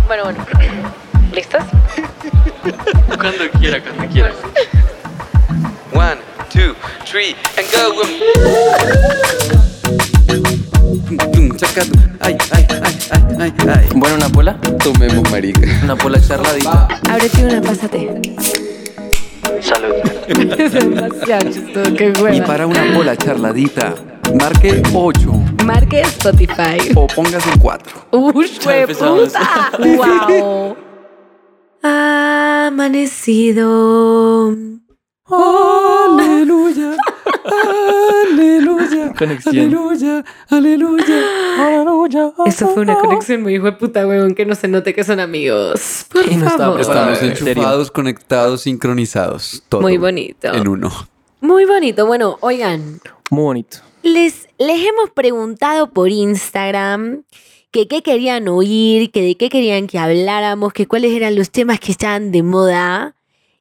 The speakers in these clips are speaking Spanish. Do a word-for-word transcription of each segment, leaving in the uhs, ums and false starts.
Bueno, bueno. ¿Listos? Cuando quiera, cuando quiera. One, two, three, and go. Ay, ay, ay, ay, ay, ay. Bueno, una pola. Tomemos, marica. Una pola charladita. Ábrete una, pásate. Salud. Es demasiado chistoso, qué hueva. Y para una pola charladita, marque ocho Marque Spotify. o póngase en cuatro. ¡Uy, Ya empezamos. puta! ¡Wow! Ha amanecido. Aleluya, aleluya, Conexión. aleluya, aleluya, aleluya. Eso fue una conexión muy hijo de puta, weón, que no se note que son amigos. Por Y no estaba favor. preparado. Estamos ¿En serio? enchufados, conectados, sincronizados. Todo Muy bonito. en uno. Muy bonito. Bueno, oigan, Muy bonito. les, les hemos preguntado por Instagram que qué querían oír, que de qué querían que habláramos, que cuáles eran los temas que estaban de moda.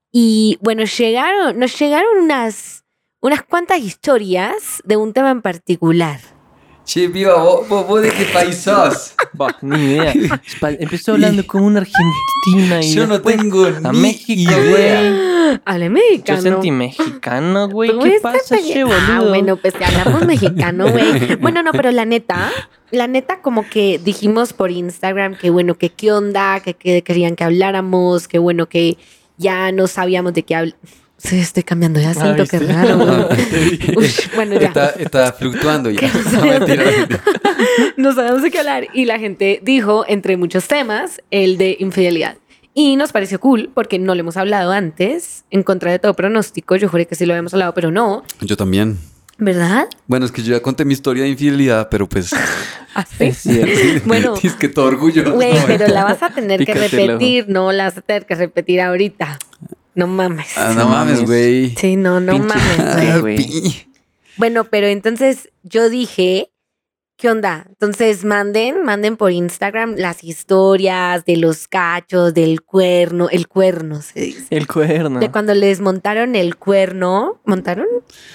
Y bueno, llegaron, nos llegaron unas, unas cuantas historias de un tema en particular. Che, viva, vos, vos, vos de qué país sos? Bah, ni idea. Espa- Empezó hablando como una argentina y Yo no después tengo a ni México, idea. güey. Hable Yo mexicano. sentí mexicano, güey. ¿Cómo ¿Qué estás, pasa, peque- che, Ah, boludo? bueno, pues te hablamos mexicano, güey. Bueno, no, pero la neta, la neta como que dijimos por Instagram que bueno, que qué onda, que, que querían que habláramos, que bueno, que ya no sabíamos de qué hablar. Sí, estoy cambiando de acento, qué ¿viste? raro, güey. Uy, bueno, ya. Está, está fluctuando ya. Que no No, sabíamos, mentira, mentira. no sabíamos de qué hablar. Y la gente dijo, entre muchos temas, el de infidelidad. Y nos pareció cool porque no lo hemos hablado antes, en contra de todo pronóstico. Yo juré que sí lo habíamos hablado, pero no. Yo también. ¿Verdad? Bueno, es que yo ya conté mi historia de infidelidad, pero pues... Así. Es cierto. Bueno, es que todo orgullo. güey, pero la vas a tener que Pícate el ojo. repetir, no la vas a tener que repetir ahorita. No mames. Ah, No no mames, mames. güey. Sí, no, no Pinche- mames, Ay, güey. güey. pi. Bueno, pero entonces yo dije, ¿qué onda? Entonces manden, manden por Instagram las historias de los cachos, del cuerno, el cuerno se dice. El cuerno. De cuando les montaron el cuerno. ¿Montaron?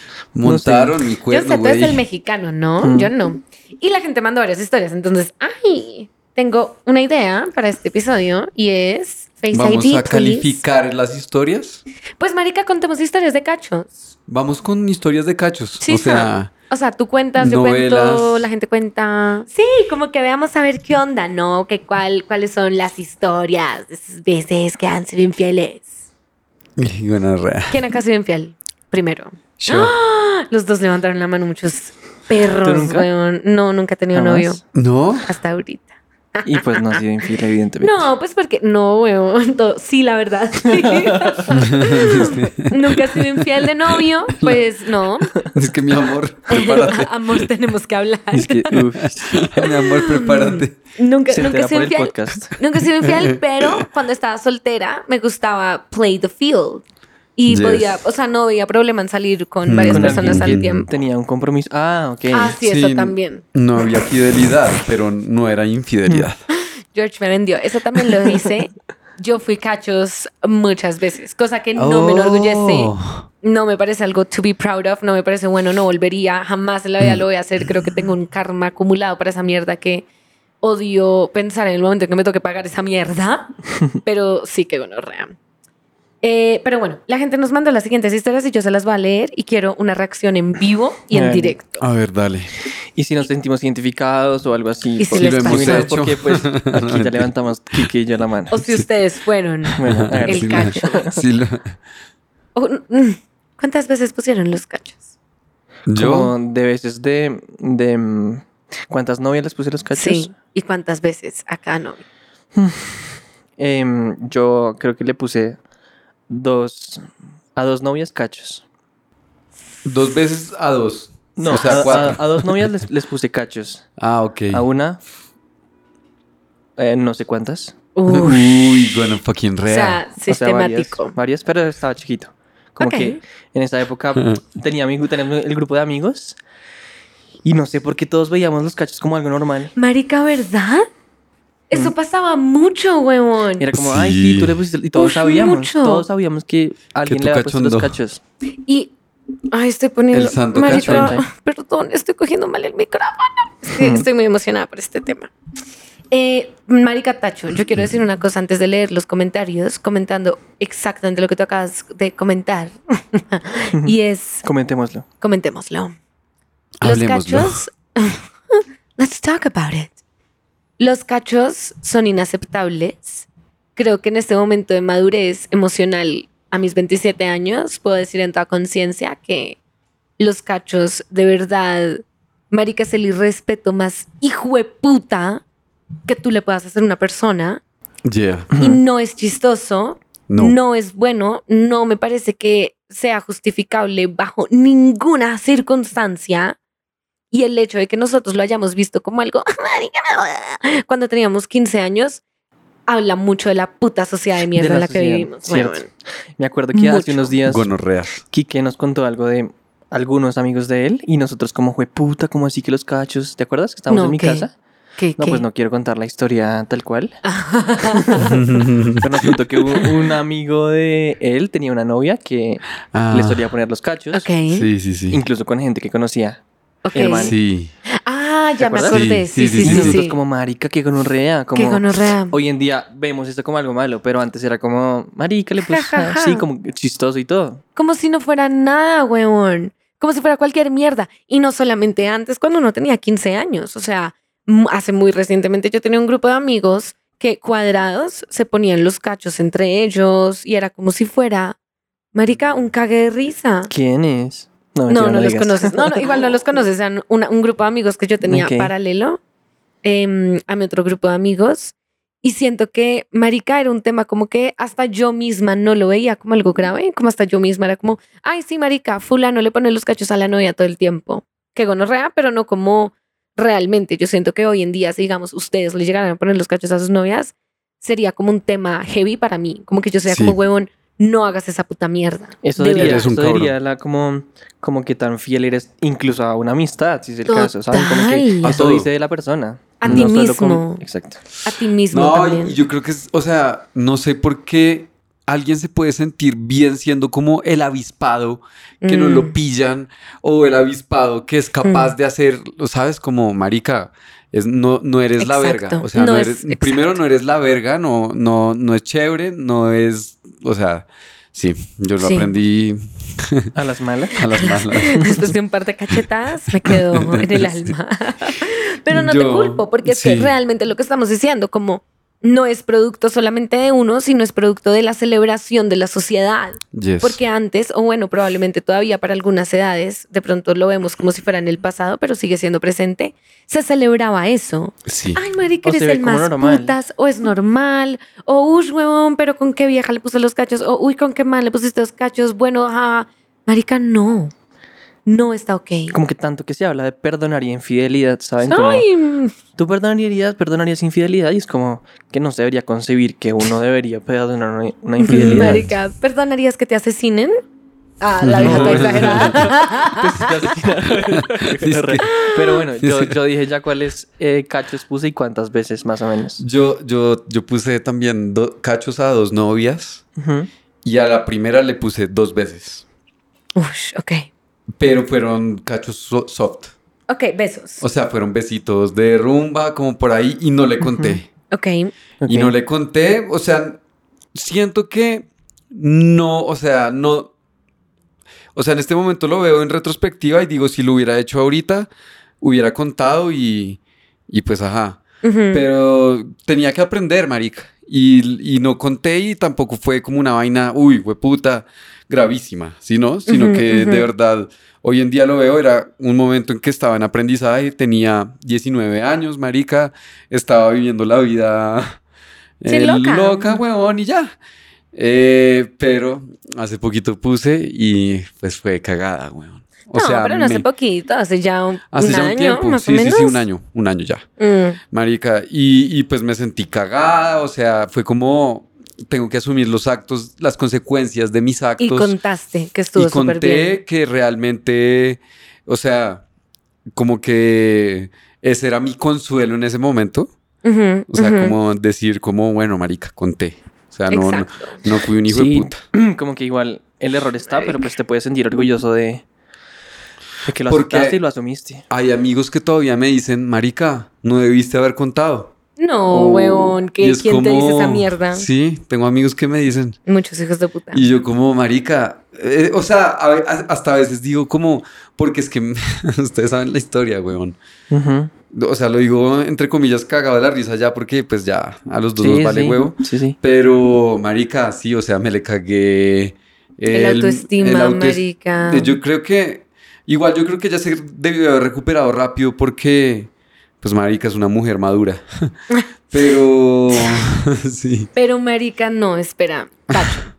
Montaron mi Yo cuerno, sé, tú eres el güey. mexicano, ¿no? Mm. Yo no. Y la gente mandó varias historias. Entonces, ay, tengo una idea para este episodio y es Face Vamos I D, a please. calificar las historias. Pues, marica, contemos historias de cachos. Vamos con historias de cachos. Sí, o sea, O sea, tú cuentas, yo cuento, novelas. la gente cuenta. Sí, como que veamos a ver qué onda, ¿no? Que cuál, cuáles son las historias de esas veces que han sido infieles. y bueno, rea. ¿Quién acá ha sido infiel? Primero. Yo. ¡Ah! Los dos levantaron la mano, muchos ¿Tú perros, nunca? weón. No, nunca he tenido ¿Jamás? novio. ¿No? Hasta ahorita. Y pues no ha sido infiel, evidentemente. No, pues porque no, weón. todo- Sí, la verdad. sí. Nunca he sido infiel de novio. Pues no. Es que mi amor, prepárate. Amor, tenemos que hablar. Es que, uff. mi amor, prepárate. Nunca, Se nunca he entera sido por el infiel. podcast. Nunca he sido infiel, pero cuando estaba soltera me gustaba play the field. Y Yes. podía, o sea, no veía problema en salir con Mm. varias Con personas alguien al que tiempo. tenía un compromiso. Ah, ok. Ah, sí, eso también. No había fidelidad, pero no era infidelidad. George me vendió. Eso también lo hice. Yo fui cachos muchas veces, cosa que no me Oh. enorgullece. No me parece algo to be proud of. No me parece bueno, no volvería. Jamás en la vida lo voy a hacer. Creo que tengo un karma acumulado para esa mierda que odio pensar en el momento en que me toque pagar esa mierda. Pero sí que gonorrea. Eh, pero bueno, la gente nos mandó las siguientes historias y yo se las voy a leer y quiero una reacción en vivo y en Bueno. directo. A ver, dale. Y si nos sentimos identificados o algo así. Y si porque- les lo hemos pasa. hecho. Porque pues aquí ya levantamos Kike y yo la mano. O si ustedes fueron Bueno, a ver, el Sí, cacho. lo- sí, lo- O, mm, ¿cuántas veces pusieron los cachos? Yo, Como de veces de, de mm, ¿cuántas novias les puse los cachos? Sí. ¿Y cuántas veces? Acá no. Em, yo creo que le puse dos a dos novias cachos. dos veces a dos. No, o sea, a, cuatro. a- a dos novias les, les puse cachos. Ah, ok. A una, eh, no sé cuántas. Uf. Uy, bueno, fucking O real. sea, O sea, sistemático. varias, varias, pero estaba chiquito. Como Ok. que en esa época tenía, amigo, tenía el grupo de amigos y no sé por qué todos veíamos los cachos como algo normal. Marica, ¿verdad? Eso pasaba mucho, huevón. Y era como, Sí. ay, sí, tú le pusiste. Y todos Uf, sabíamos. mucho. Todos sabíamos que alguien tú le había puesto los cachondo. cachos. Y, ay, estoy poniendo... El santo Marica, cacho. perdón, estoy cogiendo mal el micrófono. Es que estoy muy emocionada por este tema. Eh, Marica Tacho, yo quiero decir una cosa antes de leer los comentarios, comentando exactamente lo que tú acabas de comentar. Y es, Comentémoslo. comentémoslo. Los Hablemoslo. cachos, let's talk about it. Los cachos son inaceptables. Creo que en este momento de madurez emocional, a mis veintisiete años, puedo decir en toda conciencia que los cachos, de verdad, marica, es el irrespeto más hijo de puta que tú le puedas hacer a una persona. Yeah. Y no es chistoso, No. no es bueno, no me parece que sea justificable bajo ninguna circunstancia. Y el hecho de que nosotros lo hayamos visto como algo cuando teníamos quince años habla mucho de la puta sociedad de mierda De en la la que sociedad, vivimos. cierto. Bueno, Me acuerdo que hace Mucho. unos días Gonorrea. Quique nos contó algo de algunos amigos de él y nosotros como fue puta, como así que los cachos, ¿te acuerdas que estábamos No, en mi ¿qué? casa? ¿qué, No, qué? pues no quiero contar la historia tal cual. Pero nos contó que un, un amigo de él tenía una novia que Ah, le solía poner los cachos, Ok, Sí, sí, sí. incluso con gente que conocía. ok. el man. Sí. Ah, ya me acuerdas? acordé. Sí, sí, Sí, sí, Y sí. sí, nosotros sí. como marica, que gonorrea, como Qué gonorrea. hoy en día vemos esto como algo malo, pero antes era como marica, le pues Ja, ja, ja. sí, como chistoso y todo. Como si no fuera nada, huevón. Como si fuera cualquier mierda. Y no solamente antes, cuando uno tenía quince años. O sea, m- hace muy recientemente yo tenía un grupo de amigos que cuadrados se ponían los cachos entre ellos y era como si fuera, marica, un cague de risa. ¿Quién es? No, mentira, no los digas. conoces. No, no, igual no los conoces. Eran una- un grupo de amigos que yo tenía Ok. paralelo em, a mi otro grupo de amigos. Y siento que, marica, era un tema como que hasta yo misma no lo veía como algo grave. Como hasta yo misma era como, ay, sí, marica, fulano le pone los cachos a la novia todo el tiempo. Que gonorrea, pero no como realmente. Yo siento que hoy en día, si digamos, ustedes le llegaran a poner los cachos a sus novias, sería como un tema heavy para mí. Como que yo sea Sí. como, huevón, no hagas esa puta mierda. Eso De diría, verdad. Eres un eso cabrón. diría la, como, como que tan fiel eres incluso a una amistad, si es el caso, ¿saben? Como que Total. A eso todo. dice de la persona. A ti solo mismo. con- Exacto. A ti mismo No, también. y yo creo que es, o sea, no sé por qué alguien se puede sentir bien siendo como el avispado que no Mm. lo pillan o el avispado que es capaz Mm. de hacer, ¿sabes? Como marica, es, no, no eres la verga. Exacto. O sea, No no es- eres, exacto. primero no eres la verga, no, no, no es chévere, no es, o sea, sí, yo lo Sí. aprendí A las malas. a las malas. Después de un par de cachetadas me quedó en el alma. Pero no te Yo- culpo, porque es que sí. realmente lo que estamos diciendo, como no es producto solamente de uno, sino es producto de la celebración de la sociedad. Yes. Porque antes, o bueno, probablemente todavía para algunas edades, de pronto lo vemos como si fuera en el pasado, pero sigue siendo presente, se celebraba eso. Sí. Ay, marica, O se eres ve el como más normal. putas, o es normal, o uy, huevón, pero con qué vieja le puse los cachos, o uy, con qué mal le pusiste los cachos, bueno, ah, marica, no, no está ok. Como que tanto que se habla de perdonar y infidelidad, ¿saben? Como, Ay, mm, tú perdonarías, perdonarías infidelidad y es como que no se debería concebir que uno debería perdonar una, una infidelidad. marica, ¿perdonarías que te asesinen? Ah, la vieja No. está exagerada. Es que- Pero bueno, yo, yo dije ya cuáles eh, cachos puse y cuántas veces más o menos. Yo, yo, yo puse también do- cachos a dos novias Ujú. y a la primera le puse dos veces. Ush, ok. Pero fueron cachos so- soft. Ok, besos. O sea, fueron besitos de rumba, como por ahí, y no le conté. Ok. Ok. Y no le conté, o sea, siento que no, o sea, no. O sea, en este momento lo veo en retrospectiva y digo, si lo hubiera hecho ahorita, hubiera contado y, y pues ajá. Ujú. Pero tenía que aprender, marica. Y, y no conté y tampoco fue como una vaina, uy, puta, gravísima, ¿sí no? Sino Ujú, que ujú. de verdad, hoy en día lo veo, era un momento en que estaba en aprendizaje, tenía diecinueve años, marica, estaba viviendo la vida Sí, eh, loca. loca, huevón, y ya. Eh, pero hace poquito puse y pues fue cagada, huevón. O no, sea, pero no hace me- poquito, hace ya un, hace un ya año, un tiempo, más sí, o sí, menos. sí, un año, un año ya. Mm. Marica, y, y pues me sentí cagada, o sea, fue como, tengo que asumir los actos, las consecuencias de mis Y actos. contaste que estuvo Y súper conté bien. que realmente, o sea, como que ese era mi consuelo en ese momento. Ujú, O sea, ujú. como decir, como, bueno, marica, conté. O sea, no, no, Exacto. no fui un hijo Sí, de puta. como que igual el error está, pero pues te puedes sentir orgulloso de, de que lo Porque- aceptaste y lo asumiste. Hay amigos que todavía me dicen, marica, no debiste haber contado. No, O- huevón, y ¿qué, es ¿quién te dice como- esa mierda? Sí, tengo amigos que me dicen. Muchos hijos de puta. Y yo como, marica, eh, o sea, a ve- a- hasta a veces digo como, porque es que ustedes saben la historia, weón. Ujú. O sea, lo digo entre comillas cagado de la risa ya porque pues ya a los dos Sí, nos vale sí. huevo. Sí, sí. Pero, marica, sí, o sea, me le cagué. El autoestima, marica. Yo creo que, igual yo creo que ella se debió haber recuperado rápido porque, pues, marica, es una mujer madura. Pero, sí. Pero marica, no, espera, Cacho.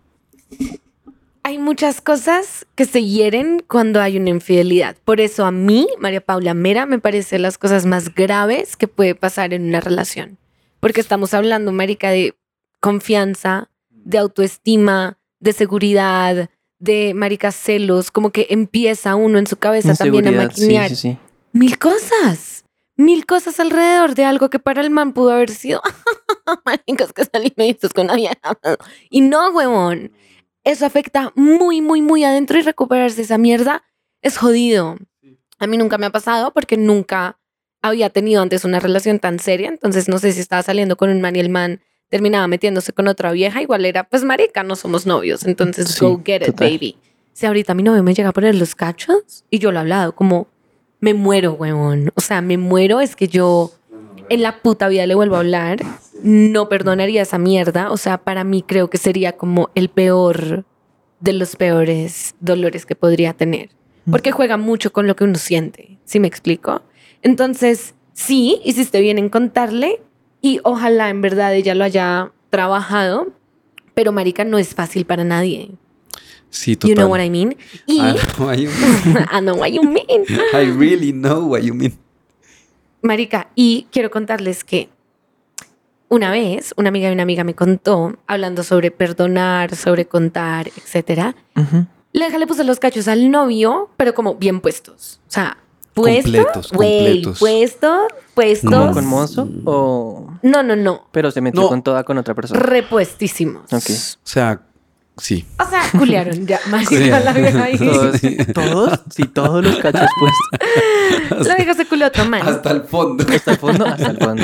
Hay muchas cosas que se hieren cuando hay una infidelidad. Por eso a mí, María Paula Mera, me parece las cosas más graves que puede pasar en una relación. Porque estamos hablando, marica, de confianza, de autoestima, de seguridad, de marica celos, como que empieza uno en su cabeza también a Inseguridad, sí, maquinear sí, sí. mil cosas. Mil cosas alrededor de algo que para el man pudo haber sido maricas que salí me dices con una vieja. Y no, huevón. Eso afecta muy, muy, muy adentro y recuperarse de esa mierda es jodido. A mí nunca me ha pasado porque nunca había tenido antes una relación tan seria. Entonces no sé si estaba saliendo con un man y el man terminaba metiéndose con otra vieja. Igual era, pues marica, no somos novios. Entonces Sí, go get it, total. baby. Si ahorita mi novio me llega a poner los cachos y yo lo he hablado como, me muero, huevón. O sea, me muero. Es que yo en la puta vida le vuelvo a hablar. No perdonaría esa mierda. O sea, para mí creo que sería como el peor de los peores dolores que podría tener. Porque juega mucho con lo que uno siente. ¿Sí me explico? Entonces, sí, hiciste bien en contarle y ojalá en verdad ella lo haya trabajado. Pero marica, no es fácil para nadie. Sí, total. You know what I mean? Y I know what you mean. I know what you mean. I really know what you mean. Marica, y quiero contarles que una vez una amiga de una amiga me contó, hablando sobre perdonar, sobre contar, etcétera. Ujú. La hija le puso los cachos al novio, pero como bien puestos. O sea, puestos. Completos, Güey, completos. puestos, puestos. ¿Como con mozo o...? No, no, no. Pero se metió No. con toda con otra persona. Repuestísimos. Ok. O sea, sí. O sea, culiaron ya. Marica, Sí. la vieja ahí. Todos, todos, sí, todos los cachos puestos. La vieja se culió a otro man. Hasta el fondo. Hasta el fondo, hasta el fondo.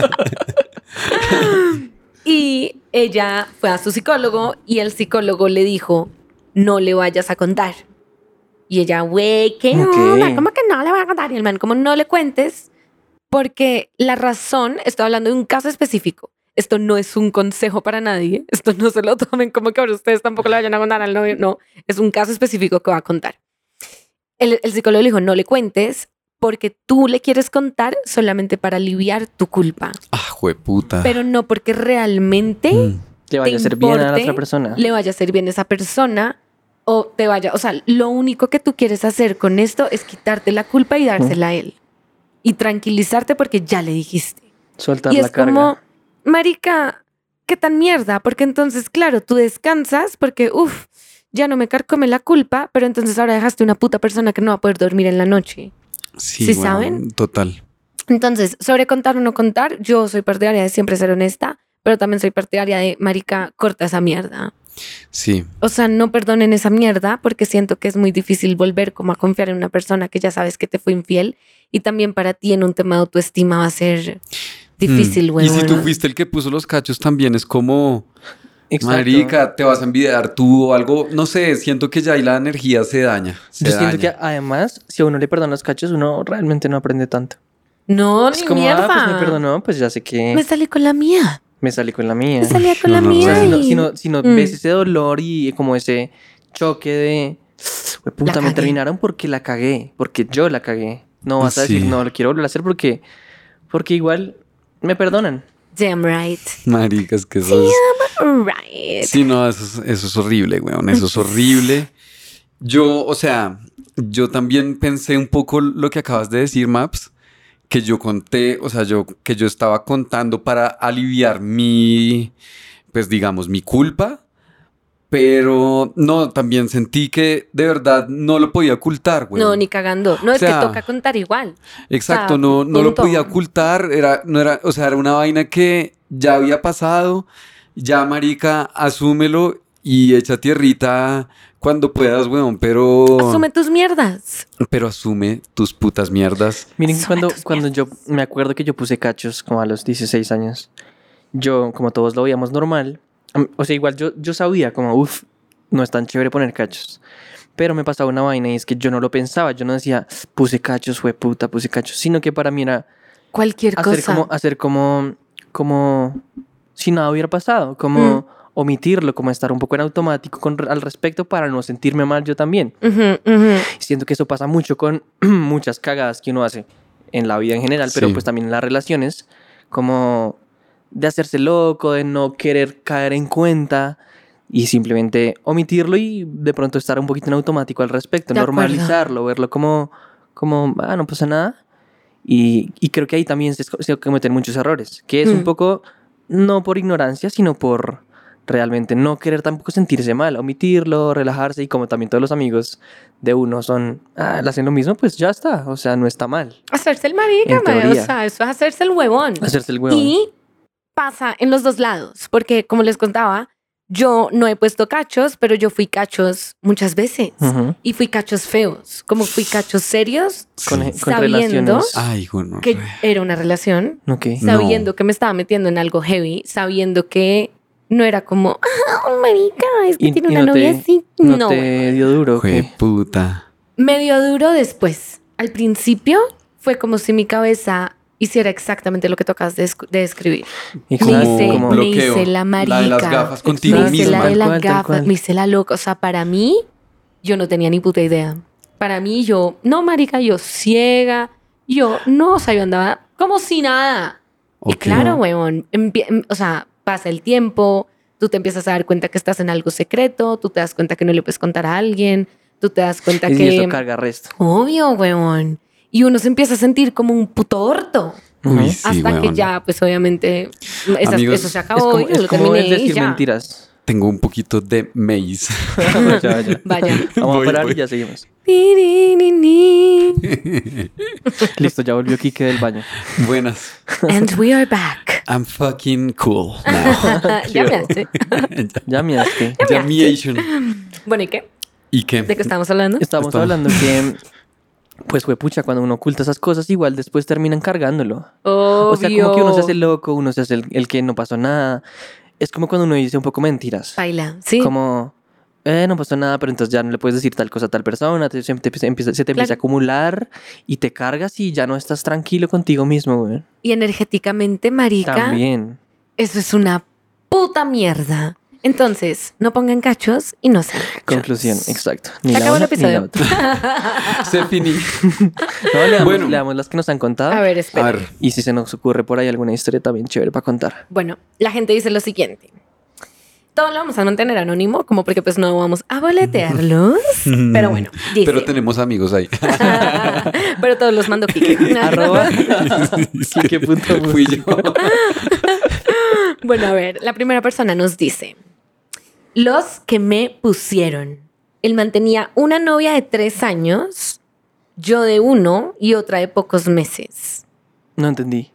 Y ella fue a su psicólogo y el psicólogo le dijo, no le vayas a contar. Y ella, güey, ¿qué Ok. onda? ¿Cómo que no le voy a contar? Y el man, como no le cuentes, porque la razón, estoy hablando de un caso específico. Esto no es un consejo para nadie. Esto no se lo tomen como que ahora ustedes tampoco le vayan a contar al novio. No, es un caso específico que va a contar. El, el psicólogo le dijo, no le cuentes porque tú le quieres contar solamente para aliviar tu culpa. Ah, jueputa. Pero no porque realmente Mm. Le vaya a hacer bien a la importe, otra persona. le vaya a hacer bien a esa persona o te vaya, o sea, lo único que tú quieres hacer con esto es quitarte la culpa y dársela a él y tranquilizarte porque ya le dijiste. Soltar y la es carga. como, marica, qué tan mierda, porque entonces, claro, tú descansas porque, uff, ya no me carcome la culpa, pero entonces ahora dejaste una puta persona que no va a poder dormir en la noche. Sí, ¿Sí bueno, saben? Total. Entonces, sobre contar o no contar, yo soy partidaria de siempre ser honesta, pero también soy partidaria de, marica, corta esa mierda. Sí. O sea, no perdonen esa mierda porque siento que es muy difícil volver como a confiar en una persona que ya sabes que te fue infiel y también para ti en un tema de autoestima va a ser difícil, Mm. güey. Y si tú fuiste el que puso los cachos también es como, Exacto. marica, te vas a envidiar tú o algo. No sé, siento que ya ahí la energía se daña. Se Yo siento daña. que además, si a uno le perdonan los cachos, uno realmente no aprende tanto. No, Es ni como, mierda. ah, pues me perdonó, pues ya sé que Me salí con la mía. me salí con la mía. Me salí con no, la no, O mía. sea, si no, y- si no, si no Mm. ves ese dolor y como ese choque de, "Hue puta, La me cagué". terminaron porque la cagué, porque yo la cagué. No vas a Sí. decir, no, lo quiero volver a hacer porque, porque igual me perdonan. Damn right. Marica, es que eso es... Right. Sí, no, eso es, eso es horrible, weón. Eso es horrible. Yo, o sea, yo también pensé un poco lo que acabas de decir, Maps, que yo conté, o sea, yo, que yo estaba contando para aliviar mi, pues digamos, mi culpa. Pero no, también sentí que de verdad no lo podía ocultar, güey. No, ni cagando. No, O es sea, que toca contar igual. Exacto, o sea, no, no lo punto. podía ocultar, era, no era, o sea, era una vaina que ya había pasado, ya marica, asúmelo y echa tierrita Cuando puedas, weón, pero... Asume tus mierdas. Pero asume tus putas mierdas. Miren, Asume cuando, tus cuando yo me acuerdo que yo puse cachos como a los dieciséis años, yo, como todos lo veíamos normal, am- o sea, igual yo, yo sabía como, uff, no es tan chévere poner cachos. Pero me pasaba una vaina y es que yo no lo pensaba, yo no decía, puse cachos, fue puta, puse cachos, sino que para mí era Cualquier hacer cosa. como, hacer como, como si nada hubiera pasado, como Mm. omitirlo, como estar un poco en automático con, al respecto para no sentirme mal yo también. Ujú, ujú. Siento que eso pasa mucho con muchas cagadas que uno hace en la vida en general, pero Sí. pues también en las relaciones, como de hacerse loco, de no querer caer en cuenta y simplemente omitirlo y de pronto estar un poquito en automático al respecto, De acuerdo. normalizarlo, verlo como, como, ah, no pasa nada. Y, y creo que ahí también se, se cometen muchos errores, que es Mm. un poco, no por ignorancia, sino por realmente no querer tampoco sentirse mal, omitirlo, relajarse y como también todos los amigos de uno son, ah, le hacen lo mismo, pues ya está, o sea, no está mal. Hacerse el marica, En mae, o teoría. sea, eso es hacerse el huevón. Hacerse el huevón. Y pasa en los dos lados, porque como les contaba, yo no he puesto cachos, pero yo fui cachos muchas veces. Ujú. Y fui cachos feos, como fui cachos serios, Con, Sí. con sabiendo relaciones. Ay, bueno. que era una relación, Ok. No. sabiendo que me estaba metiendo en algo heavy, sabiendo que no era como, ah, marica, es que Y- tiene y una no novia te- así. No, No, te dio duro, Jue ¿ok? puta. medio duro después. Al principio fue como si mi cabeza hiciera exactamente lo que tocas de, escu- de describir. Exacto, Me Como hice, como- me bloqueo. hice la marica. La de las gafas contigo me hice Exacto, la misma. de tal las cual, tal gafas, cual. me hice la loca. O sea, para mí, yo no tenía ni puta idea. Para mí, yo, no, marica, yo ciega. Yo, no, o sea, yo andaba como si nada. Y Ok. claro, huevón, empie- em- o sea, pasa el tiempo, tú te empiezas a dar cuenta que estás en algo secreto, tú te das cuenta que no le puedes contar a alguien, tú te das cuenta Y que... eso carga resto. Obvio, huevón. Y uno se empieza a sentir como un puto orto. Uy, Ujú. sí, hasta que weón. ya, pues obviamente, esas- Amigos, eso se Es acabó, como, yo es lo como terminé el y decir ya. mentiras. Tengo un poquito de maze. Ya, ya. Vaya. Vamos Voy, a parar voy. y ya seguimos. Tirinini. Listo, ya volvió Kike del baño. Buenas. And we are back. I'm fucking cool now. Ya me hace. Ya miraste. Yamiation. Bueno, ¿y qué? ¿Y qué? ¿De qué estábamos hablando? Estábamos Estamos- hablando que, pues, fue pucha, cuando uno oculta esas cosas, igual después terminan cargándolo. Obvio. O sea, como que uno se hace loco, uno se hace el, el que no pasó nada. Es como cuando uno dice un poco mentiras. Baila, sí. Como, eh, no pasó nada, pero entonces ya no le puedes decir tal cosa a tal persona, te- se, te empieza, se te empieza Claro. a acumular y te cargas y ya no estás tranquilo contigo mismo, güey. Y energéticamente, marica, También. eso es una puta mierda. Entonces, no pongan cachos y no sean cachos. Conclusión, exacto. Ni Se la acabó el una ni la episodio. otra. Se finí. No, leamos, Bueno. leamos las que nos han contado. A ver, espera. A ver. Y si se nos ocurre por ahí alguna historia también chévere para contar. Bueno, la gente dice lo siguiente. Todo lo vamos a mantener anónimo, como porque pues no vamos a boletearlos. Pero bueno, dice. Pero tenemos amigos ahí. Pero todos los mando Kike. Arroba. Kike punto música. Fui yo. Bueno, a ver, la primera persona nos dice: los que me pusieron. Él mantenía una novia de tres años, yo de uno y otra de pocos meses. No entendí.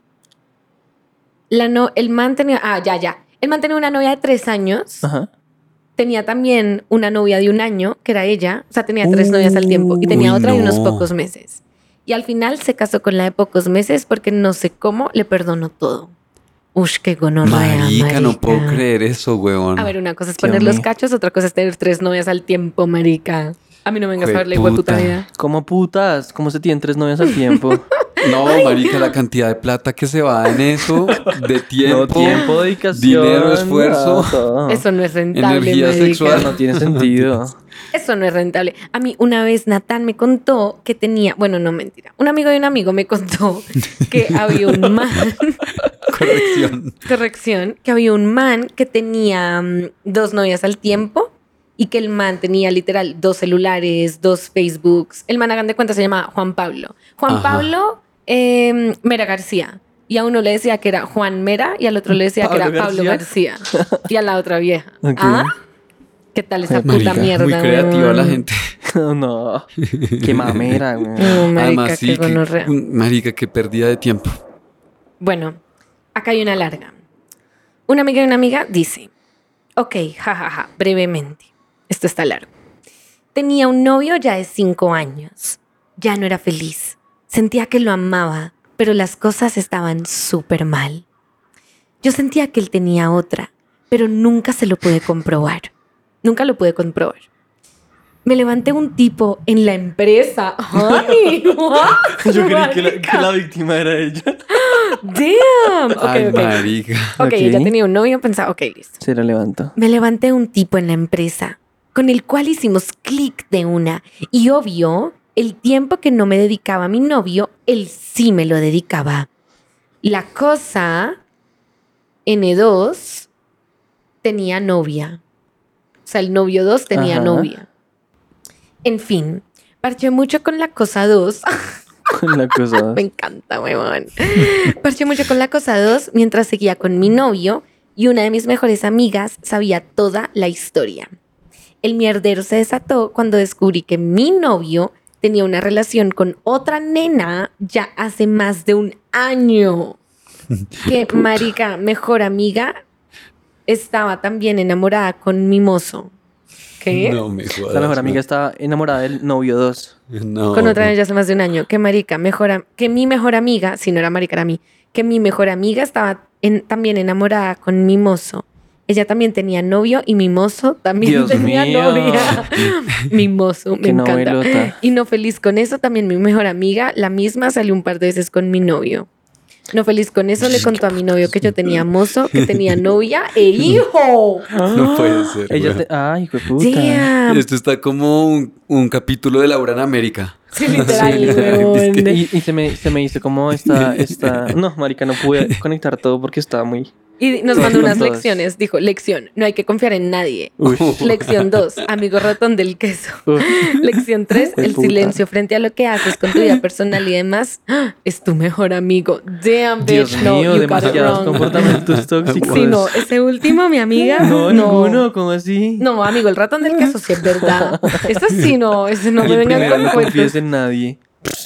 La no, el man tenía, ah, ya, ya. Él mantenía una novia de tres años. Ajá. Tenía también una novia de un año, que era ella. O sea, tenía tres novias al tiempo. Y tenía Uy, otra de unos no. pocos meses. Y al final se casó con la de pocos meses porque no sé cómo le perdonó todo. Ush, qué gonorrea, Marica, no marica. puedo creer eso, weón. A ver, una cosa es Qué poner los hombre. cachos, otra cosa es tener tres novias al tiempo, marica. A mí no me vengas a ver la igual puta Jueputa. vida. ¿Cómo putas? ¿Cómo se tienen tres novias al tiempo? No, marica, la cantidad de plata que se va en eso, de tiempo, No, tiempo, dedicación. dinero, esfuerzo. no, todo. Eso no es rentable, Energía marica. sexual. No tiene sentido. Eso no es rentable. A mí una vez Natán me contó que tenía, bueno, no mentira, un amigo de un amigo me contó que había un man, corrección. corrección, que había un man que tenía mm, dos novias al tiempo y que el man tenía literal dos celulares, dos Facebooks. El man, hagan de cuenta, se llama Juan Pablo. Juan Ajá. Pablo eh, Mera García. Y a uno le decía que era Juan Mera y al otro le decía Pablo que era Pablo García. García. Y a la otra vieja. Ok. ¿Ah? ¿Qué tal esa Marica, puta mierda? muy creativa weón? la gente. No. Qué mamera, güey. No, marica, Además, qué sí, que, gonorrea. marica, qué pérdida de tiempo. Bueno, acá hay una larga. Una amiga y una amiga dice, ok, jajaja, brevemente. Esto está largo. Tenía un novio ya de cinco años. Ya no era feliz. Sentía que lo amaba, pero las cosas estaban súper mal. Yo sentía que él tenía otra, pero nunca se lo pude comprobar. Nunca lo pude comprobar. Me levanté un tipo en la empresa. ¡Ay! What? Yo creí que la, que Marica. la víctima era ella. ¡Damn! Ok, Ay, ok. marica. Ok, Ok. ella tenía un novio, pensaba, ok, listo. Se la levantó. Me levanté un tipo en la empresa con el cual hicimos clic de una. Y obvio, el tiempo que no me dedicaba a mi novio, él sí me lo dedicaba. La cosa, N dos tenía novia. O sea, el novio dos tenía Ajá. novia. En fin, parché mucho con la cosa dos. Con la cosa. Me encanta, huevón. Parché mucho con la cosa dos mientras seguía con mi novio y una de mis mejores amigas sabía toda la historia. El mierdero se desató cuando descubrí que mi novio tenía una relación con otra nena ya hace más de un año. Que marica, mejor amiga, estaba también enamorada con mi mozo. ¿Qué? No me jodas. La mejor amiga estaba enamorada del novio dos. No. Con otra ya hace más de un año. Que marica, mejor am- que mi mejor amiga, si no era marica, era mí, que mi mejor amiga estaba en- también enamorada con mi mozo. Ella también tenía novio y mi mozo también Dios tenía mío. novia. Mi mozo, me Qué encanta. novelota. Y no feliz con eso, también mi mejor amiga, la misma, salió un par de veces con mi novio. No feliz con eso, le contó a mi novio que yo tenía mozo, que tenía novia e hijo. No puede ser. Ella güey. te... Ay, hijo de puta. Damn. Esto está como un, un capítulo de Laura en América. Sí, literal, Sí, huevón. Y, y se, me, se me hizo como esta, esta... No, marica, no pude conectar todo porque estaba muy... Y nos Todos mandó con unas todos. lecciones. Dijo, lección, no hay que confiar en nadie. Uy. Lección dos, amigo ratón del queso. Uf. Lección tres, Fue el puta. silencio frente a lo que haces con tu vida personal y demás ¡ah! Es tu mejor amigo. Damn, Dios bitch, no, mío, you got it demasiados wrong. comportamientos tóxicos. Sí, no, ese último, mi amiga. No, ninguno, ¿cómo así? No, amigo, el ratón del queso sí es verdad. Eso sí, no, ese no Y me el venga primero, con no confíes cuentos. en nadie.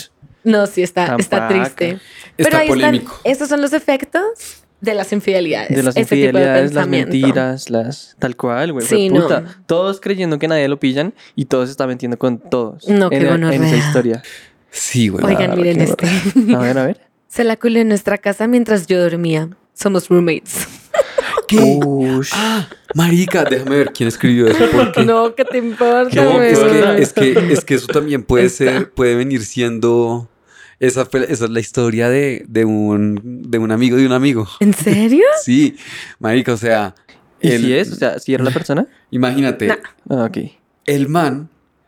No, sí, está, está Tampaca. triste. Está Pero ahí polémico. están, esos son los efectos de las infidelidades. De las ese tipo de infidelidades, las pensamiento. mentiras, las... Tal cual, güey. Sí, fue puta. no. Todos creyendo que nadie lo pillan y todos se están metiendo con todos. No, qué en, en gonorrea. esa historia. Sí, güey. Oigan, Claro, miren qué este. A ver, a ver. Se la culé en nuestra casa mientras yo dormía. Somos roommates. ¿Qué? Ush. Ah, marica, déjame ver quién escribió eso. Porque No, ¿qué te importa? no, güey? es que, es que es que eso también puede ser, puede venir siendo. Esa, fue- esa es la historia de, de un de un amigo de un amigo. ¿En serio? Sí, marica, o sea. ¿Y el- si es? O sea, ¿si era la persona? Imagínate, Nah. Ah, ok. el man,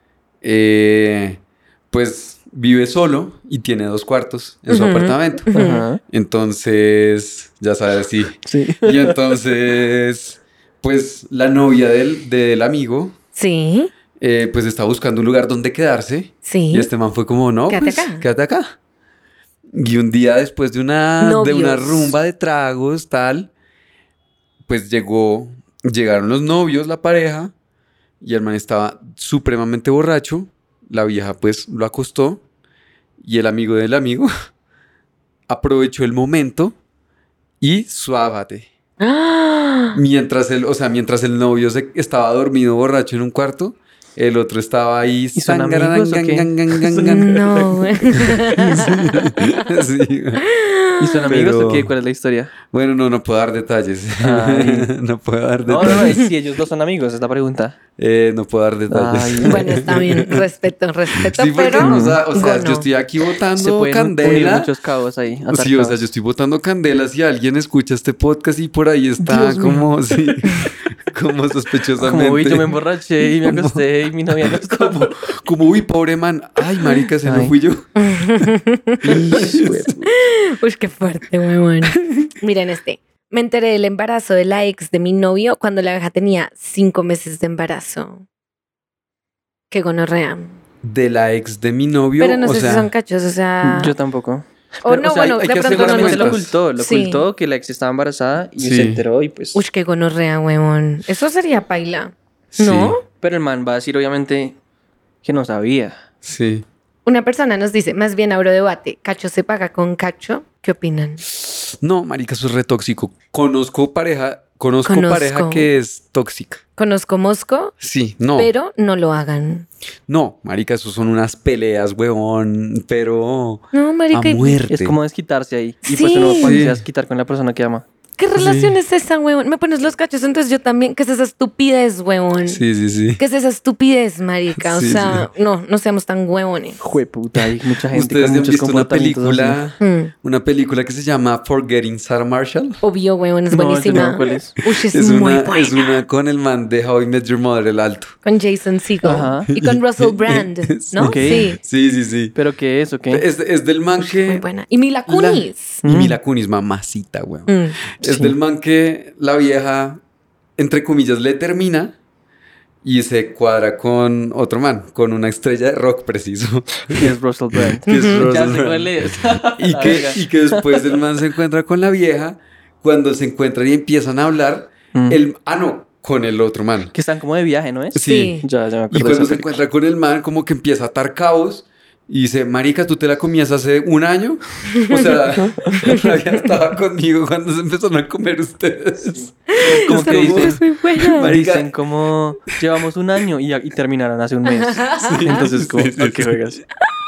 eh, pues vive solo y tiene dos cuartos en su Ujú. apartamento. Ajá. Entonces, ya sabes, sí. Sí. Y entonces, pues la novia del, del amigo, Sí, eh, pues está buscando un lugar donde quedarse. sí. Y este man fue como, no, Quédate pues, acá. quédate acá. Y un día después de una, de una Novios. rumba de tragos, tal, pues llegó, llegaron los novios, la pareja, y el man estaba supremamente borracho. La vieja, pues, lo acostó. Y el amigo del amigo aprovechó el momento y suávate. ¡Ah! Mientras el, o sea, mientras el novio se, estaba dormido borracho en un cuarto, el otro estaba ahí. ¿Y son amigos o qué? No, güey. Sí, güey. ¿Y son amigos Pero- o qué? ¿Cuál es la historia? Bueno, no, no puedo dar detalles. Ay. No puedo dar No, detalles. no, no, es si ellos dos son amigos, es la pregunta. Eh, no puedo dar detalles. Ay. Bueno, está bien. Respeto, respeto, Sí, porque, pero... o sea, o sea, gono. yo estoy aquí Se botando pueden unir candela. muchos cabos ahí. atar Sí, o sea, cabos. yo estoy botando candelas y alguien escucha este podcast y por ahí está Dios mío. como, sí, como sospechosamente. Como, uy, yo me emborraché y me Como- acosté y mi novia no estaba. Como, como, uy, pobre man. Ay, marica, ese no Ay. fui yo. Uy, qué fuerte, huevón. Miren este. Me enteré del embarazo de la ex de mi novio cuando la vieja tenía cinco meses de embarazo. Qué gonorrea. De la ex de mi novio. Pero no o sé sea, si son cachos, o sea... Yo tampoco. O Pero, no, o sea, bueno, hay de que pronto hacer no las Seguramente nos lo cuentas. ocultó, lo Sí. ocultó que la ex estaba embarazada y Sí. se enteró y pues... Uy, qué gonorrea, huevón. Eso sería paila. sí, ¿No? Pero el man va a decir obviamente que no sabía. Sí. Una persona nos dice, más bien abro debate, ¿cacho se paga con cacho? ¿Qué opinan? No, marica, eso es re tóxico. Conozco pareja conozco, Conozco. pareja que es tóxica. Conozco Mosco, Sí, no. pero no lo hagan. No, marica, eso son unas peleas, huevón, pero No, marica, a y- muerte. Es como desquitarse ahí. Y Sí. pues uno puede Sí. desquitar con la persona que ama. ¿Qué relación es esa, huevón? Me pones los cachos, entonces yo también. ¿Qué es esa estupidez, huevón? Sí, sí, sí. ¿Qué es esa estupidez, marica? O Sí, sea, no, no seamos tan huevones. Jueputa, hay mucha gente Ustedes con han muchos visto una comportamientos así. película, Mm. una película que se llama Forgetting Sarah Marshall. Obvio, huevón, es No, yo no buenísima. sé cuál es. Uy, es, Es muy una, buena. es una con el man de How I Met Your Mother, el alto. Con Jason Segel. Ajá. Y con Russell Brand, ¿no? Ok. Sí. Sí, sí, sí. ¿Pero qué es o qué? Es, es del man Muy que... buena. Y Mila la- Kunis. Y Mila Kunis, mamacita, weón. Mm. Es Sí. del man que la vieja, entre comillas, le termina y se cuadra con otro man, con una estrella de rock preciso. Es Russell Brand. que es Ya Russell sé Brand. cuál es. Y La que, verga. y que después el man se encuentra con la vieja. Cuando se encuentran y empiezan a hablar, Mm. el, ah, no, con el otro man. Que están como de viaje, ¿no es? Sí. Ya, ya me acuerdo Y de cuando esa se película. encuentra con el man, como que empieza a atar cabos y dice, marica, ¿tú te la comías hace un año? O sea, la vieja estaba conmigo cuando se empezaron a comer ustedes. Como Esta que mujer dicen, es muy buena. Marica. dicen como llevamos un año y, y terminaron hace un mes. Entonces, como, Sí, sí, ¿a qué sí. juegas?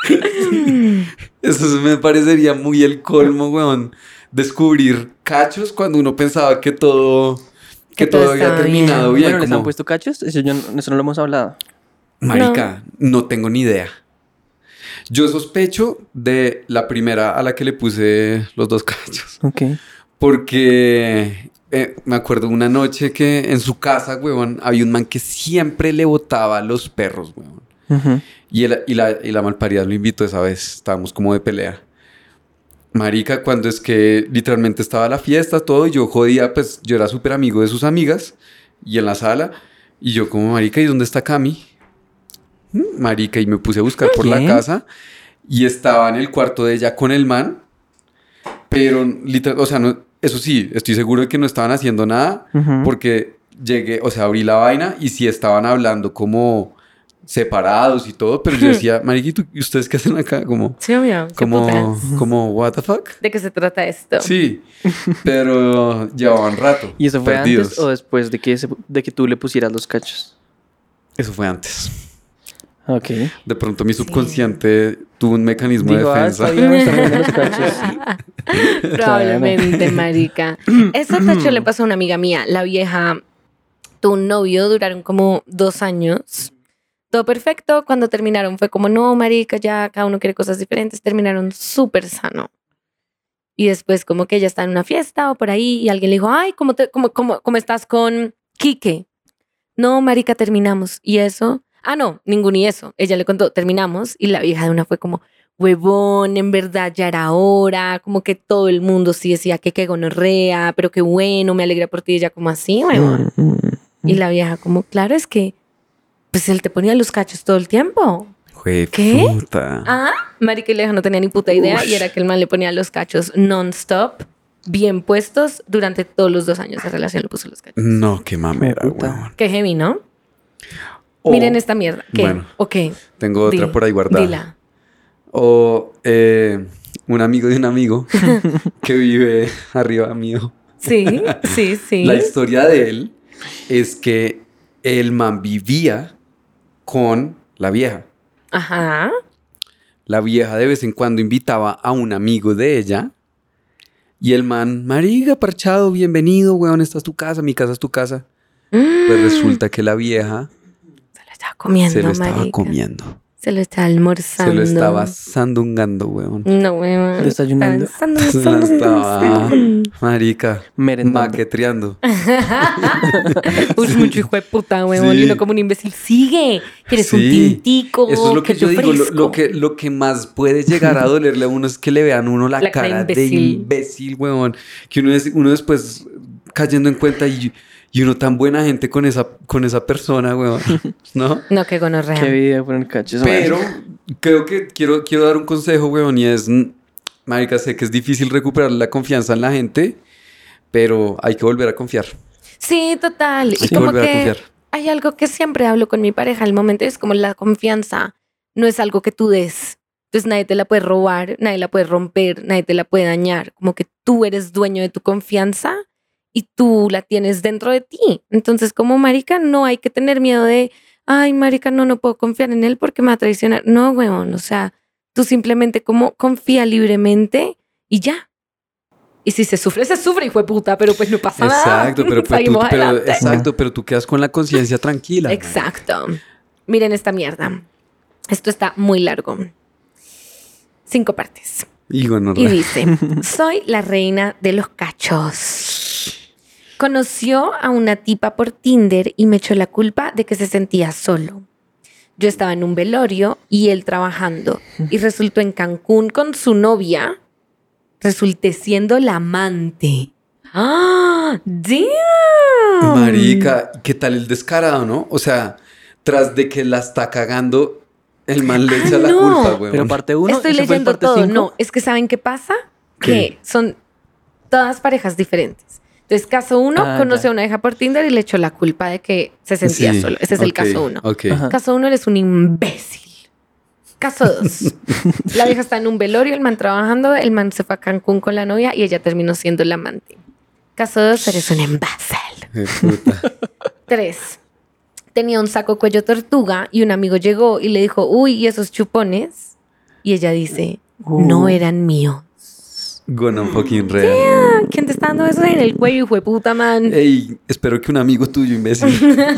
Eso me parecería muy el colmo, weón. Descubrir cachos cuando uno pensaba que todo, que Que todo todo había estaba terminado bien. bien. Bueno, ¿les como, han puesto cachos? Eso, yo, no- eso no lo hemos hablado. marica, no tengo ni idea. Yo sospecho de la primera a la que le puse los dos cachos. Ok. Porque eh, me acuerdo una noche que en su casa, weón, había un man que siempre le botaba a los perros, weón. Ujú. Y, el- y la, y la malparida lo invitó esa vez. Estábamos como de pelea. Marica, cuando es que literalmente estaba la fiesta, todo, y yo jodía, pues yo era súper amigo de sus amigas. Y en la sala, y yo como, marica, ¿y dónde está Cami? "Mm, Marica, y me puse a buscar por la ¿Qué? casa. Y estaba en el cuarto de ella con el man. Pero, literal, o sea, no, eso sí, estoy seguro de que no estaban haciendo nada. Ujú. Porque llegué, o sea, abrí la vaina y sí estaban hablando como separados y todo, pero yo decía, mariquito, ¿y ustedes qué hacen acá? Como, Sí, obvio. ¿Qué como, putas? como, what the fuck? ¿De qué se trata esto? Sí, pero llevaban rato. ¿Y eso fue perdidos. antes o después de que, se- de que tú le pusieras los cachos? Eso fue antes. Ok. De pronto mi subconsciente tuvo un mecanismo Digo, de ah, defensa. está bien, me están poniendo los cachos. Probablemente, marica. Eso tacho le pasó a una amiga mía. La vieja tuvo un novio, duraron como dos años. Todo perfecto. Cuando terminaron fue como, no, marica, ya cada uno quiere cosas diferentes. Terminaron súper sano. Y después como que ella está en una fiesta o por ahí y alguien le dijo, ay, ¿cómo, te, cómo, cómo, cómo estás con Quique? No, marica, terminamos. ¿Y eso? Ah, no, ningún y eso. Ella le contó, terminamos y la vieja de una fue como, huevón, en verdad ya era hora, como que todo el mundo sí decía que qué gonorrea, pero qué bueno, me alegra por ti, y ella como así, huevón. Y la vieja como, claro, es que pues él te ponía los cachos todo el tiempo. Jue ¿Qué? puta. Ah, marica y la vieja no tenía ni puta idea y era que el man le ponía los cachos non-stop, bien puestos, durante todos los dos años de relación le puso los cachos. No, qué mamera, Jue puta. weón. Qué heavy, ¿no? O- Miren esta mierda. ¿Qué? Bueno, ¿O qué? tengo otra Di, por ahí guardada. Dila. O eh, un amigo de un amigo que vive arriba mío. Sí, sí, sí. La historia de él es que el man vivía con la vieja. Ajá. La vieja de vez en cuando invitaba a un amigo de ella. Y el man, marica, parchado, bienvenido, weón, esta es tu casa, mi casa es tu casa. Pues resulta que la vieja Se lo estaba comiendo, se lo estaba marica. comiendo. Se lo estaba almorzando. Se lo estaba sandungando, weón. No, weón. Desayunando. Estaba Se la estaba, marica, Merendando. maquetreando. Uy, mucho hijo de puta, weón. Sí. Y uno como un imbécil. Sigue. Que eres un Sí. tintico. Eso es lo que, te yo digo. Lo, ofrezco. lo que, lo que más puede llegar a dolerle a uno es que le vean a uno la, La cara cara de imbécil. imbécil, weón. Que uno, es, uno después cayendo en cuenta y, y uno tan buena gente con esa, con esa persona, weón. ¿No? No, que gonorrea. Qué video poner cachos. Pero creo que quiero, quiero dar un consejo, weón, y es, mm, marica, sé que es difícil recuperar la confianza en la gente, pero hay que volver a confiar. Sí, total. Hay Y que como volver a que confiar. hay algo que siempre hablo con mi pareja al momento, es como la confianza no es algo que tú des. Entonces nadie te la puede robar, nadie la puede romper, nadie te la puede dañar. Como que tú eres dueño de tu confianza y tú la tienes dentro de ti. Entonces, como marica, no hay que tener miedo de, ay, marica, no, no puedo confiar en él porque me va a traicionar. No, huevón, o sea, tú simplemente como confía libremente y ya. Y si se sufre, se sufre, hijo de puta, pero pues no pasa nada. Exacto, pero, pues, tú, Seguimos pero, adelante. exacto, pero tú quedas con la conciencia tranquila. Exacto. Miren esta mierda. Esto está muy largo. Cinco partes. Y bueno, Y dice, soy la reina de los cachos. Conoció a una tipa por Tinder y me echó la culpa de que se sentía solo. Yo estaba en un velorio y él trabajando. Y resultó en Cancún con su novia. Resulté siendo la amante. ¡Ah! ¡Damn! marica, ¿qué tal el descarado, no? O sea, tras de que la está cagando, el man le Ah, echa la no. culpa, güey. Pero parte uno, Estoy ¿ese fue el leyendo parte todo. cinco? No, es que ¿saben qué pasa? ¿Qué? Que son todas parejas diferentes. Entonces, caso uno, Ah, conoció ya. a una vieja por Tinder y le echó la culpa de que se sentía Sí, solo. Ese es el ok, caso uno. Ok. Ajá. Caso uno, eres un imbécil. Caso dos. La vieja está en un velorio, el man trabajando, el man se fue a Cancún con la novia y ella terminó siendo la amante. Caso dos, eres un imbécil. Qué puta. Tres. Tenía un saco cuello tortuga y un amigo llegó y le dijo, uy, ¿y esos chupones? Y ella dice, no Uh. eran míos. Gonna fucking real. Ah, ¿quién te está dando eso en el cuello, hijo de puta, man? Ey, espero que un amigo tuyo, imbécil.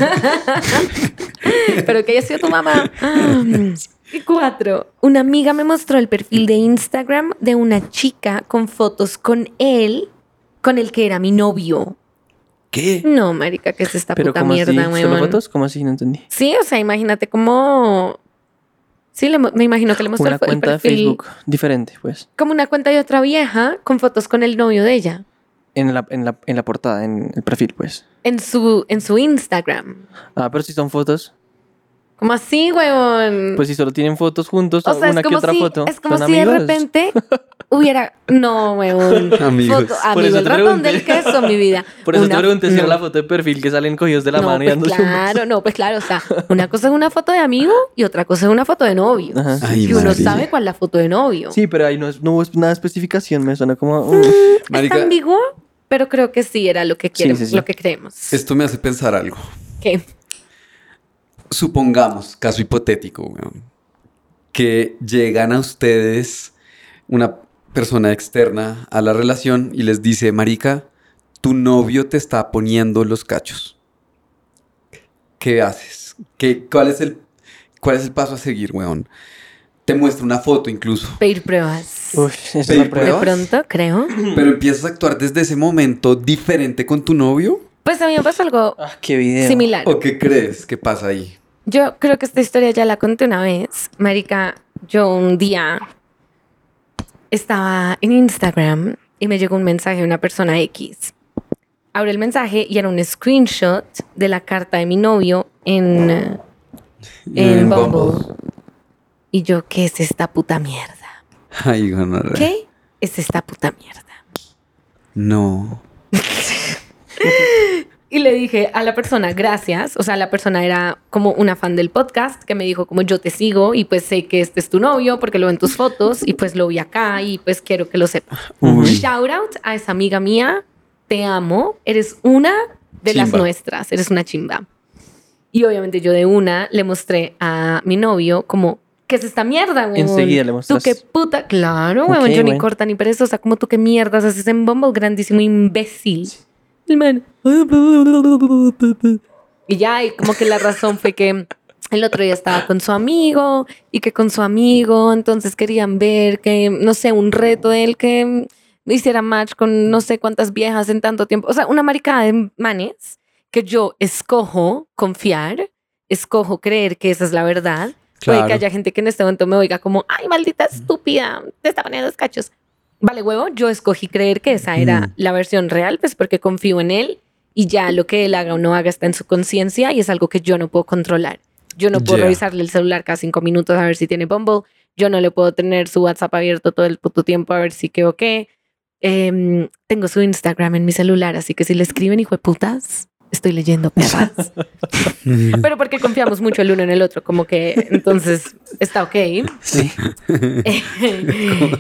Pero que haya sido tu mamá. Ah. Y cuatro. Una amiga me mostró el perfil de Instagram de una chica con fotos con él, con el que era mi novio. ¿Qué? No, marica, ¿qué es esta Pero puta ¿cómo mierda, así? ¿Solo weón? fotos? ¿Cómo así? No entendí. Sí, o sea, imagínate cómo... Sí, le mo- me imagino que le mostró Una el, el cuenta de perfil Facebook diferente, pues. como una cuenta de otra vieja con fotos con el novio de ella. En la, en la, en la portada, en el perfil, pues. En su, en su Instagram. Ah, pero si son fotos, ¿Cómo así, weón? pues si solo tienen fotos juntos, o sea, una es que como otra si, foto. es como son si de amigos. repente hubiera... No, weón. Amigos. Foto, Por amigo, eso el te ratón pregunté. del queso, mi vida. Por eso Una- te pregunté si no. era la foto de perfil que salen cogidos de la No, mano y pues dando claro, no, pues claro, o sea, una cosa es una foto de amigo y otra cosa es una foto de novio. Ajá. Ay, y uno María. sabe cuál es la foto de novio. Sí, pero ahí no, es, no hubo nada de especificación, me suena como... uh. Marica, Es ambiguo, pero creo que sí era lo que queremos, sí, sí. lo que creemos. esto me hace pensar algo. ¿Qué? Supongamos, caso hipotético, weón, que llegan a ustedes una persona externa a la relación y les dice, marica, tu novio te está poniendo los cachos. ¿Qué haces? ¿Qué, cuál, es el, ¿Cuál es el paso a seguir, weón? Te muestra una foto incluso. Pedir pruebas. Uy, esa es Pedir la prueba. De pruebas. pronto, creo. Pero empiezas a actuar desde ese momento diferente con tu novio. Pues a mí me pasó algo Ah, qué video. similar. ¿O qué crees que pasa ahí? Yo creo que esta historia ya la conté una vez. Marica, yo un día estaba en Instagram y me llegó un mensaje de una persona X. Abro el mensaje y era un screenshot de la carta de mi novio en, eh, en En Bumble. Bumble. Y yo, ¿qué es esta puta mierda? Ay, gonorrea. ¿Qué es esta puta mierda? No. Y le dije a la persona, gracias. O sea, la persona era como una fan del podcast que me dijo como yo te sigo y pues sé que este es tu novio porque lo ven tus fotos y pues lo vi acá y pues quiero que lo sepas. Uy. Shout out a esa amiga mía. Te amo. Eres una de las Chimba. nuestras. Eres una chimba. Y obviamente yo de una le mostré a mi novio como, ¿qué es esta mierda, weón? Enseguida le Tú mostraste. qué puta. Claro, Ok, weón. Yo ni bueno. corta ni perezosa. Como tú qué mierdas haces en Bumble, grandísimo imbécil. El man. Y ya, y como que la razón fue que el otro día estaba con su amigo y que con su amigo entonces querían ver que, no sé, un reto de él que hiciera match con no sé cuántas viejas en tanto tiempo. O sea, una maricada de manes que yo escojo confiar, escojo creer que esa es la verdad. Puede Claro. que haya gente que en este momento me oiga como, ay, maldita estúpida, te está poniendo los cachos. Vale, huevo, yo escogí creer que esa era Mm. la versión real, pues porque confío en él y ya lo que él haga o no haga está en su conciencia y es algo que yo no puedo controlar. Yo no puedo Yeah. revisarle el celular cada cinco minutos a ver si tiene Bumble. Yo no le puedo tener su WhatsApp abierto todo el puto tiempo a ver si qué o qué. Em, tengo su Instagram en mi celular, así que si le escriben hijo de putas, estoy leyendo perras. Pero porque confiamos mucho el uno en el otro, como que entonces está ok. Sí.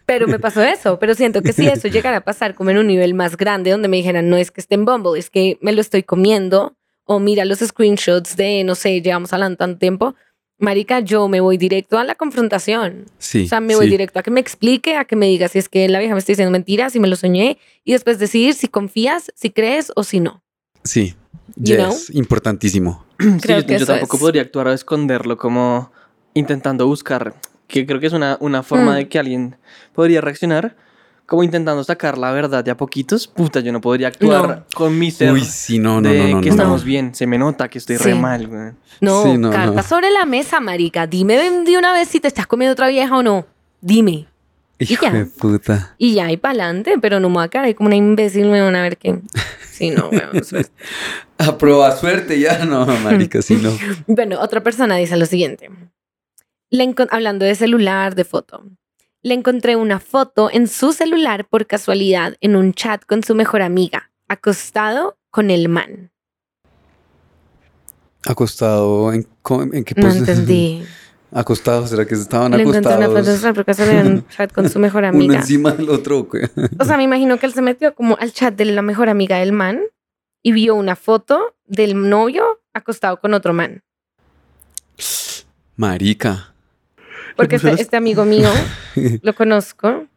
Pero me pasó eso, pero siento que si eso llegara a pasar como en un nivel más grande donde me dijeran, no es que esté en Bumble, es que me lo estoy comiendo, o mira los screenshots de, no sé, llevamos hablando tanto tiempo, marica, yo me voy directo a la confrontación. Sí. O sea, me voy sí. directo a que me explique, a que me diga si es que la vieja me está diciendo mentiras, si me lo soñé, y después decidir si confías, si crees o si no. Sí. You Yes, know? importantísimo. Sí, Creo yo, que yo eso tampoco es. podría actuar a esconderlo como intentando buscar, que creo que es una, una forma Mm. de que alguien podría reaccionar, como intentando sacar la verdad de a poquitos. Puta, yo no podría actuar No. con mi ser Uy, sí, no, no, de no, no. que no. estamos bien. Se me nota que estoy Sí. re mal, güey. No, Sí, no, carta no. sobre la mesa, marica. Dime de una vez si te estás comiendo otra vieja o no. Dime. Hijo ya. de puta. Y ya, y pa'lante, pero no me voy a quedar ahí como una imbécil, me van a ver qué. Sí, no, weón. suerte. A prueba suerte ya, no, marica, sí, no. Bueno, otra persona dice lo siguiente. Le encon- hablando de celular, de foto. Le encontré una foto en su celular por casualidad en un chat con su mejor amiga, acostado con el man. Acostado, ¿en, co- en qué No posición? entendí. Acostado, ¿será que estaban Le encontré una foto acostados? por casualidad en un chat con su mejor Uno amiga. encima del otro, ¿o qué? O sea, me imagino que él se metió como al chat de la mejor amiga del man y vio una foto del novio acostado con otro man. Marica. Porque este, este amigo mío lo conozco.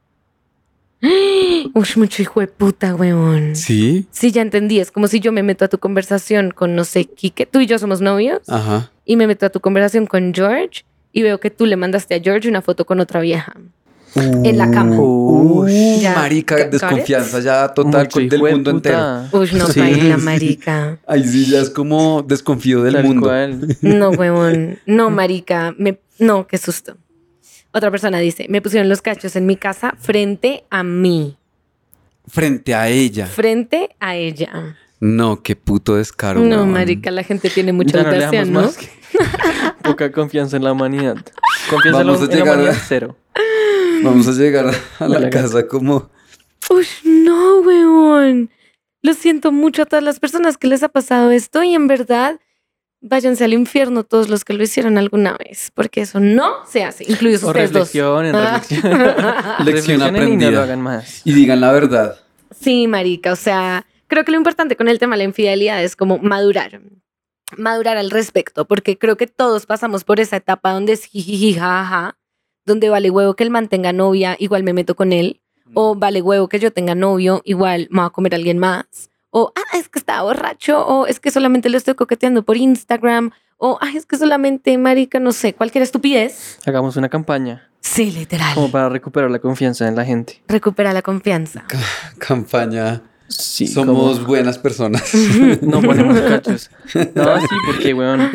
Uy, mucho hijo de puta, weón. ¿Sí? Sí, ya entendí. Es como si yo me meto a tu conversación con, no sé, Kike. Tú y yo somos novios. Ajá. Y me meto a tu conversación con George y veo que tú le mandaste a George una foto con otra vieja. En la cama. Uy, Ya. marica, Got- got desconfianza it? ya total Mucho con- del hijo de mundo puta. entero. Uy, no, Sí, baila, sí. marica. Ahí sí ya es como desconfío del Tal mundo. cual. No, huevón. No, marica. Me... No, qué susto. Otra persona dice, me pusieron los cachos en mi casa frente a mí. Frente a ella. Frente a ella. No, qué puto descaro. No, weón. marica, la gente tiene mucha Ya no le damos audacia, ¿no? más que- Poca confianza en la humanidad. Confianza en la, Vamos a en la llegar a- humanidad cero. Vamos a llegar a la Vale, casa como... Uy, no, weón. Lo siento mucho a todas las personas que les ha pasado esto y en verdad, váyanse al infierno todos los que lo hicieron alguna vez, porque eso no se hace, incluidos O ustedes dos. reflexionen, Ah. reflexionen. Lección Reflexionen y no aprendida. lo hagan más. Y digan la verdad. Sí, marica, o sea, creo que lo importante con el tema de la infidelidad es como madurar. Madurar al respecto, porque creo que todos pasamos por esa etapa donde es jijiji, jaja, donde vale huevo que él mantenga novia, igual me meto con él, o vale huevo que yo tenga novio, igual me voy a comer a alguien más, o ah, es que estaba borracho, o es que solamente lo estoy coqueteando por Instagram, o ah, es que solamente, marica, no sé, cualquier estupidez. Hagamos una campaña Sí, literal. como para recuperar la confianza en la gente. Recupera la confianza. Campaña. Sí, Somos como- buenas personas. No ponemos cachos. No, sí, porque, weón,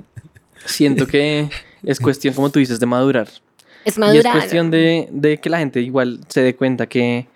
siento que es cuestión, como tú dices, de madurar. Es Y es madurar. cuestión de, de que la gente igual se dé cuenta que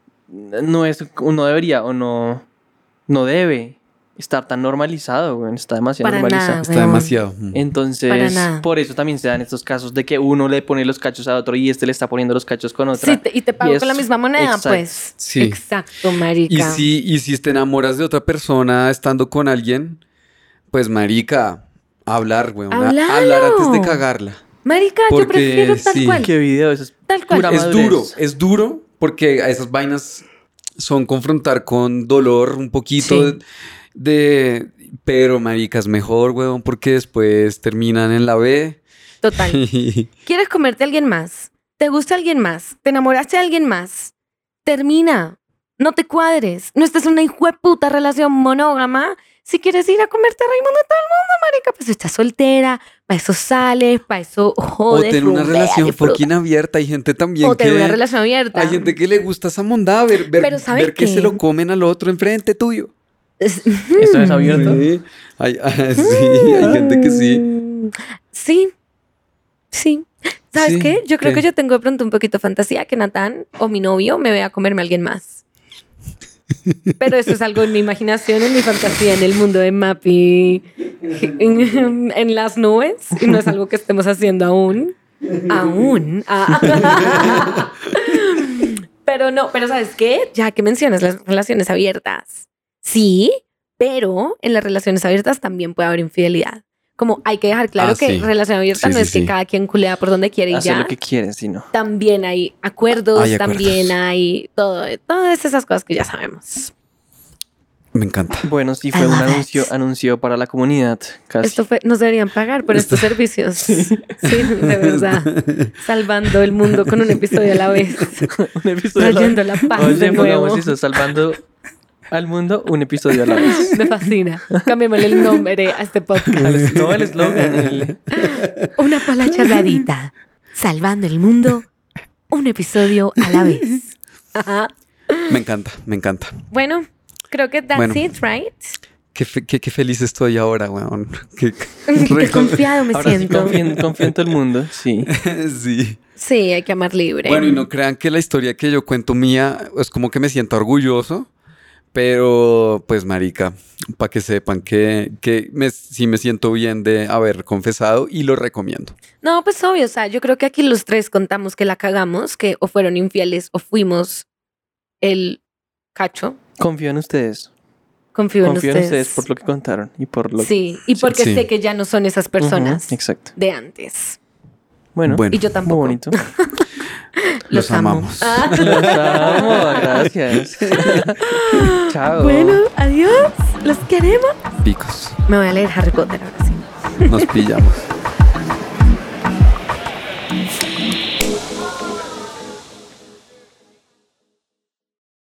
no es, uno debería o no, no debe estar tan normalizado, weón. Está demasiado Para normalizado. nada. Está Weón. demasiado. Para Entonces, nada. por eso también se dan estos casos de que uno le pone los cachos a otro y este le está poniendo los cachos con otra. Sí, te- y te pago Y con la es- misma moneda, exacto. pues. Sí. Exacto, marica. Y si, y si te enamoras de otra persona estando con alguien, pues marica, hablar, weón. a- ¡Háblalo! Hablar antes de cagarla. Marica, yo Porque prefiero tal sí. cual. ¿Qué video? Eso es Tal cual. pura Es madurez. duro, es duro porque a esas vainas son confrontar con dolor un poquito Sí. de, de- pero marica es mejor, weón, porque después terminan en la B. Total. Y- ¿Quieres comerte a alguien más? ¿Te gusta alguien más? ¿Te enamoraste de alguien más? Termina. No te cuadres. No estés en una hijueputa relación monógama. Si quieres ir a comerte a Raimundo a todo el mundo, marica, pues estás soltera. Para eso sales, para eso o jodes. tener una rumbea, relación disfruta. fucking abierta. Hay gente también O que... tener una relación abierta. Hay gente que le gusta esa mondada, ver, ver, Pero ¿sabes ver que qué? se lo comen al otro enfrente tuyo. Es- ¿Esto es abierto? Sí, hay, sí, hay gente que sí. Mm, Sí, sí. ¿Sabes Sí, qué? Yo creo ¿qué? que yo tengo de pronto un poquito de fantasía que Natán o mi novio me vea comerme a alguien más. Pero eso es algo en mi imaginación, en mi fantasía, en el mundo de Mappy, en, en las nubes, y no es algo que estemos haciendo aún. Aún. Ah. Pero no, pero ¿sabes qué? Ya que mencionas las relaciones abiertas. Sí, pero en las relaciones abiertas también puede haber infidelidad. Como hay que dejar claro Ah, que sí. relación abierta Sí, no sí, es que sí. cada quien culea por donde quiere y Hacer ya. lo que quieres, si no. También hay acuerdos, Hay acuerdos. también hay todo, todas esas cosas que ya sabemos. Me encanta. Bueno, sí I fue un love anuncio, it. anuncio para la comunidad, casi. Esto fue, nos deberían pagar por estos servicios. Sí, de verdad. Salvando el mundo con un episodio a la vez. un episodio a la Trayendo vez. la paz Oye, de pongamos nuevo. eso, salvando al mundo un episodio a la vez. Me fascina. Cambiémosle el nombre a este podcast. No, el eslogan. el- Una pala charladita. Salvando el mundo, un episodio a la vez. Ajá. Me encanta, me encanta. Bueno, creo que that's Bueno. it, right? Qué, fe- qué, qué feliz estoy ahora, weón. Qué, Qué confiado me Ahora sí siento. confío, en- confío en todo el mundo, sí. sí. Sí, hay que amar libre. Bueno, y no crean que la historia que yo cuento mía es como que me siento orgulloso, pero pues marica, para que sepan que, que me, sí me siento bien de haber confesado y lo recomiendo. No, pues obvio, o sea, yo creo que aquí los tres contamos que la cagamos, que o fueron infieles o fuimos el cacho. Confío en ustedes. Confío, Confío en en ustedes. ustedes por lo que contaron y por lo Sí, y porque Sí. sé que ya no son esas personas Ujú, exacto. de antes. Bueno, Bueno. Y yo muy tampoco. bonito. Los amo. amamos. Ah. Los amo, gracias. Chao. Bueno, adiós. Los queremos. Picos. Me voy a leer Harry Potter ahora sí. Nos pillamos.